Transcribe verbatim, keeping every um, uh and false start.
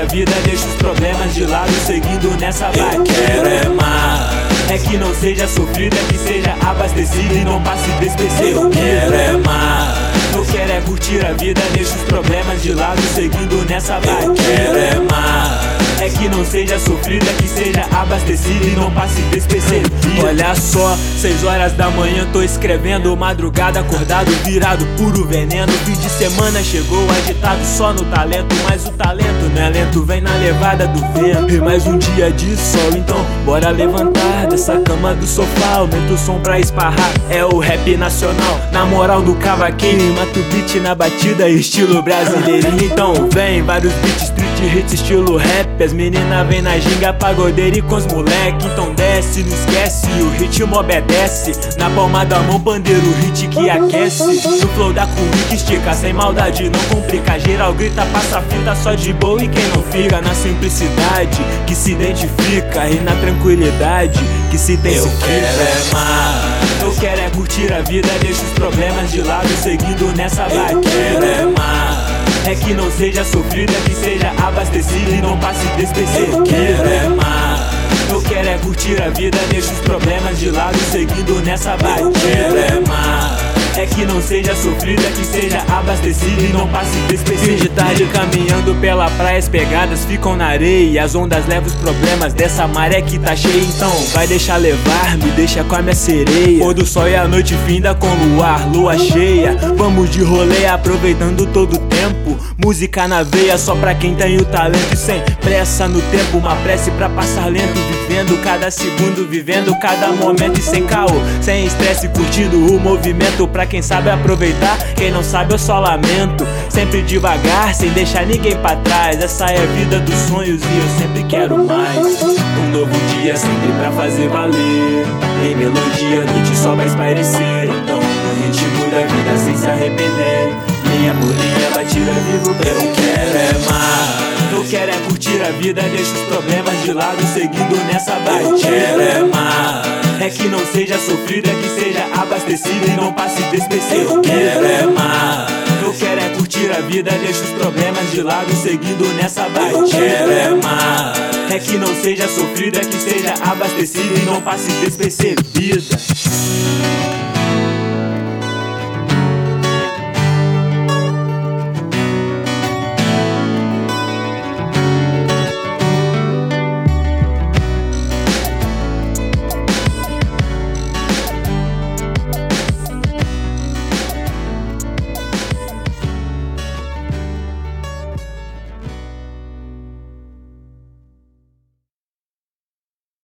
vida, deixa os problemas de lado, seguindo nessa vibe. Eu quero é mais. É que não seja sofrido, é que seja abastecido e não passe despercebido. Eu quero é mais. Eu quero é curtir a vida, deixa os problemas de lado, seguindo nessa vibe. Eu quero é mais. É que não seja sofrido, é que seja abastecido e não passe despercebido. Olha só, seis horas da manhã tô escrevendo, madrugada acordado, virado puro veneno. Fim de semana chegou, agitado só no talento, mas o talento não é lento, vem na levada do vento. E mais um dia de sol, então bora levantar dessa cama do sofá, aumenta o som pra esparrar. É o rap nacional, na moral do cavaquinho, mata o beat na batida, estilo brasileirinho. Então vem, vários beats, street hits, estilo rap. As meninas vem na ginga, pagodeira e com os moleque. Então desce, não esquece, o ritmo obedece. Na palma da mão, pandeiro, hit que aquece. No flow da curva que estica, sem maldade, não complica. Geral grita, passa a fita só de boa. E quem não fica na simplicidade que se identifica, e na tranquilidade que se intensifica. Eu quero é mais. Eu quero é curtir a vida, deixa os problemas de lado, seguindo nessa vibe. Eu quero é mais. É que não seja sofrido, é que seja abastecido e não passe despercebido. Eu quero é mais. Eu quero é curtir a vida, deixa os problemas de lado, seguindo nessa vibe. Eu quero é mais. É que não seja sofrido, é que seja abastecido e não passe despercebido. De tarde caminhando pela praia, as pegadas ficam na areia, as ondas levam os problemas dessa maré que tá cheia. Então vai deixar levar, me deixa com a minha sereia. Pôr do sol e a noite finda com luar, lua cheia. Vamos de rolê aproveitando todo o tempo. Música na veia só pra quem tem o talento. E sem pressa no tempo, uma prece pra passar lento. Vivendo cada segundo, vivendo cada momento. E sem caô, sem estresse, curtindo o movimento. Pra quem sabe aproveitar, quem não sabe eu só lamento. Sempre devagar, sem deixar ninguém pra trás. Essa é a vida dos sonhos e eu sempre quero mais. Um novo dia sempre pra fazer valer. Em melodia, noite só vai espairecer. Então no ritmo da vida sem se arrepender, linha por linha, batida vivo. Eu quero é mais. Eu quero é curtir a vida, deixa os problemas de lado, seguindo nessa vibe. Eu quero é mais. É que não seja sofrido, é que seja abastecido e não passe despercebido. Eu quero é mais. Eu quero é curtir a vida, deixa os problemas de lado, seguindo nessa vibe. Eu quero é mais. É que não seja sofrido, é que seja abastecido e não passe despercebido.